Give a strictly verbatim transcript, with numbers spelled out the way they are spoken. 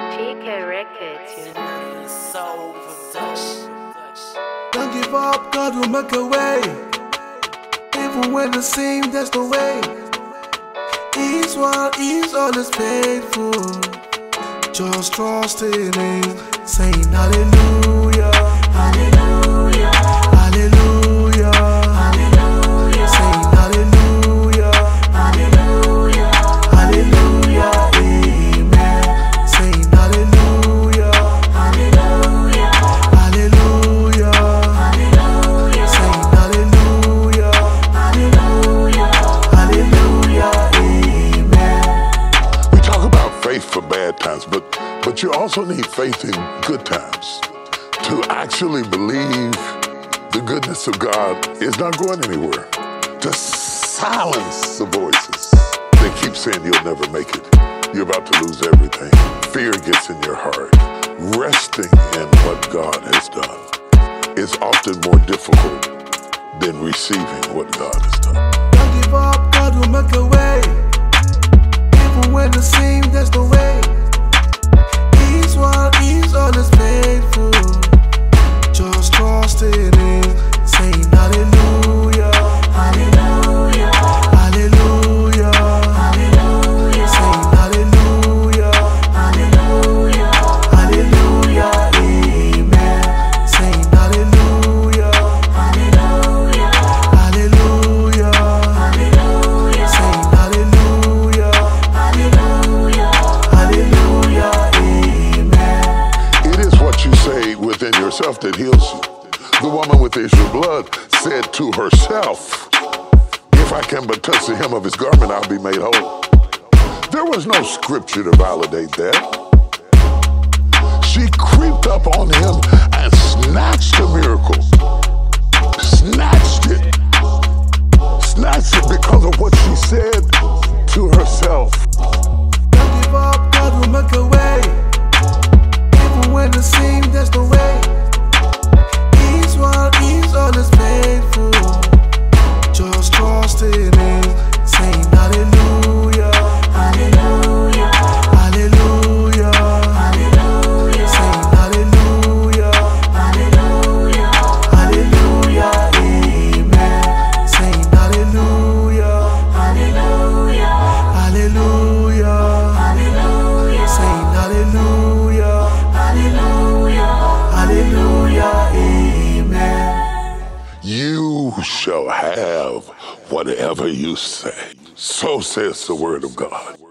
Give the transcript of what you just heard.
G K Records, you know. Soul production. Don't give up, God will make a way. Even when it seems that's the way. He's while he's always faithful. Just trust in him, saying hallelujah, hallelujah, hallelujah, hallelujah, saying hallelujah, hallelujah, hallelujah, amen, saying hallelujah, hallelujah, hallelujah, hallelujah, saying hallelujah, hallelujah, hallelujah, amen. We talk about faith for bad times, but but you also need faith in good times to actually believe the goodness of God is not going anywhere. To silence the voices that keep saying you'll never make it. You're about to lose everything. Fear gets in your heart. Resting in what God has done is often more difficult than receiving what God has done. Don't give up, God will make a way. Even when it seems that's the way. He's while he's always faithful. Just trust in him, saying hallelujah, hallelujah, hallelujah, hallelujah, saying hallelujah, hallelujah, hallelujah, amen, saying hallelujah, hallelujah, hallelujah, hallelujah, saying hallelujah, hallelujah, hallelujah, amen. It is what you say within yourself that heals you. The woman with the issue of blood said to herself, if I can but touch the hem of his garment, I'll be made whole. There was no scripture to validate that. She creeped up on him and snatched the miracle. Snatched it. Snatched it because of what she said to herself. Don't give up, God will make a way. Even when it seems that's the way. He's while he's always faithful. Just trust in him, saying hallelujah, hallelujah, hallelujah, hallelujah, saying hallelujah, hallelujah, hallelujah, amen, saying hallelujah, hallelujah, hallelujah, hallelujah, saying hallelujah, hallelujah, hallelujah, amen. You shall have whatever you say. So says the word of God.